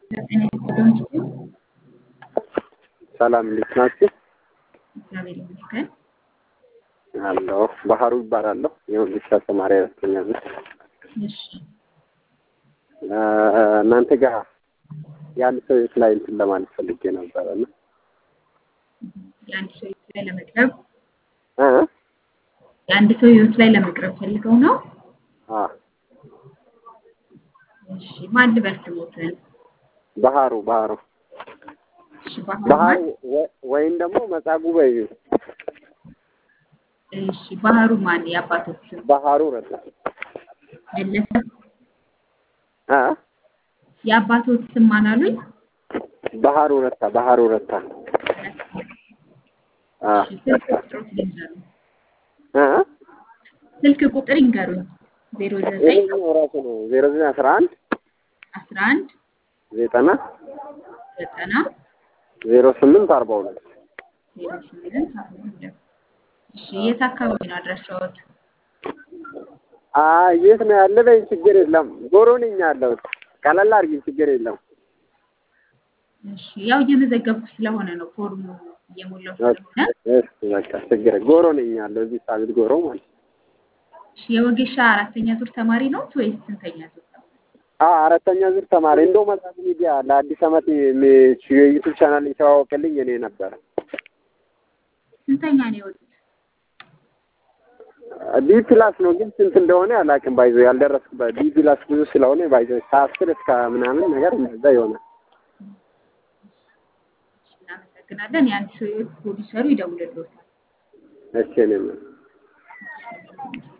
እኔ ስቶንስ ሰላም እንዴት ናችሁ? እግዚአብሔር ይመስገን። አለሁ ባህሩ ይባላለሁ። የወንጌል ተማሪ ያስተኛል። እሺ እናንተ ጋር ያን ሰው ላይ እንትን ለማለት ፈልጌ ነበር እና የአንድ ሰው ህይወት ላይ ለመቅረብ እ የአንድ ሰው ህይወት ላይ ለመቅረብ ፈልገው ነው። አ እሺ ማን ልበል ስሞትን? ባህሩ እሺ ባህሩ ባህሩ ማን? ወይም ደግሞ መጻጉ በይ እሺ ባህሩ ማን? የአባቶች ስም ባህሩ ረታ መለሰ። አ የአባቶች ስም ማን አሉኝ? ባህሩ ረታ አ እሺ ስልክ ቁጥሮት ይንገሩኝ። አ ስልክ ቁጥር ይንገሩኝ። 09 ይሄኛው ራሱ ነው 0911 11 90 90 08 42 08 42 እሺ የት አካባቢ ነው አድራሻዎት? የት ነው ያለ? በይ ችግር የለም ጎሮ ነኝ ያለሁት። ቀለል አድርጊ ችግር የለም። እሺ ያው እየመዘገብኩ ስለሆነ ነው ፎርሙ እየሞላው ስለሆነ። እሺ በቃ ችግር ጎሮ ነኝ ያለው እዚህ ሳቢት ጎሮ ማለት ነው። እሺ የወጌሻ አራተኛ ዙር ተማሪ ነው ወይስ ስንተኛ ዙር ተማሪ? አራተኛ ዙር ተማሪ እንደው መጽሐፍ ሚዲያ ለአዲስ ዓመት የዩቲዩብ ቻናል የተዋወቀልኝ እኔ ነበር። ስንተኛ ነው የወጡት? ቢ ፕላስ ነው ግን ስንት እንደሆነ አላውቅም። ባይዞ ያልደረስኩበት ቢ ፕላስ ብዙ ስለሆነ ባይዞ 10 እስከ ምናምን ነገር እንደዛ ይሆናል። እናመሰግናለን። የአንድ ሰው ህይወት ፕሮዲሰሩ ይደውልልዎታል። እሺ እኔም